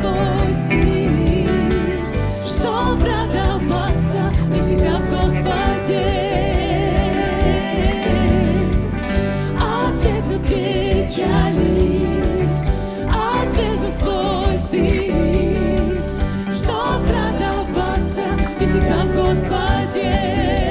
свой стиль, что продаваться не всегда в Господе. Отвергну печали, отвергну свой стиль, что продаваться не всегда в Господе.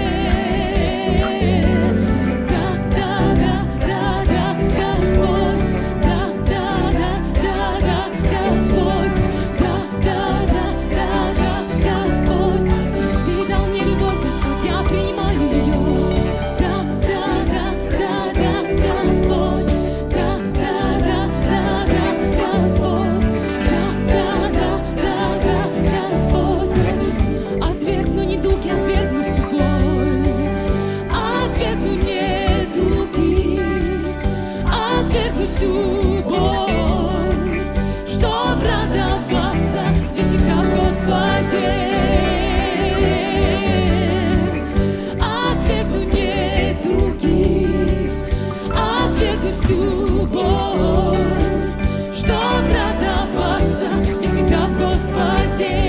Всю боль, что продаваться не всегда в Господе. Отвергну недуги, отвергну всю боль, что продаваться не всегда в Господе.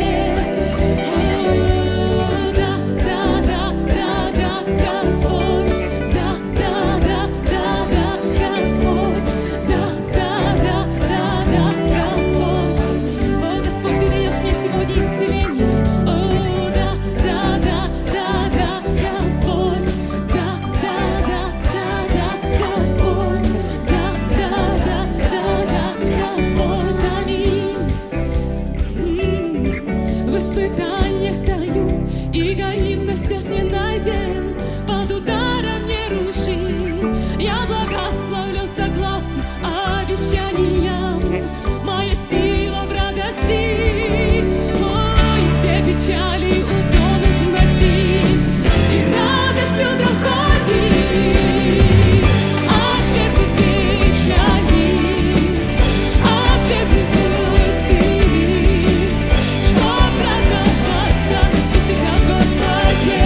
Все ж не найден, под ударом не рушим. Я благословлен согласно обещаниям. Моя сила в радости, и все печали утонут в ночи, и радостью доходит. Отвергну печали, отвергну звезды, что продаваться не всегда в Господе.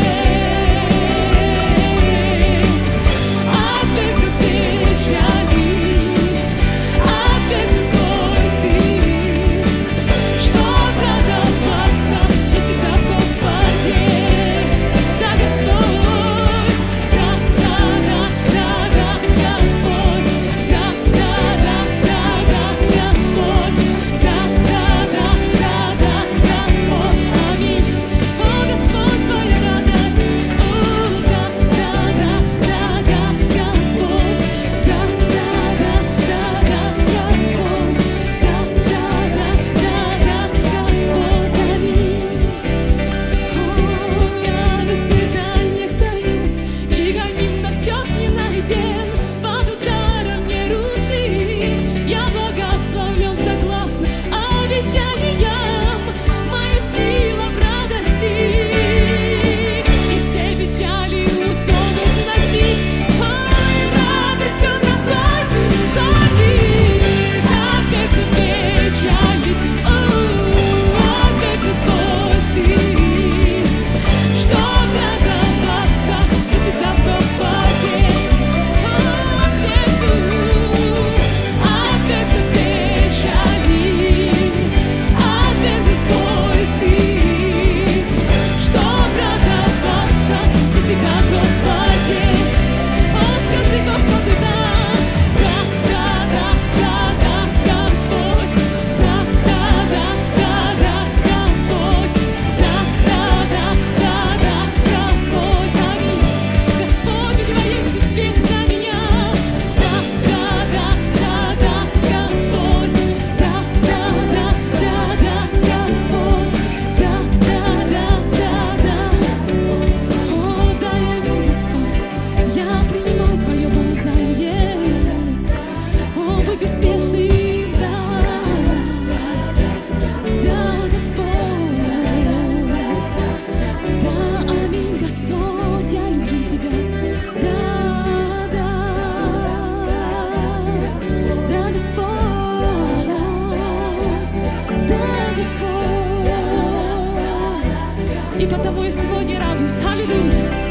И потому я сегодня радуюсь. Аллилуйя.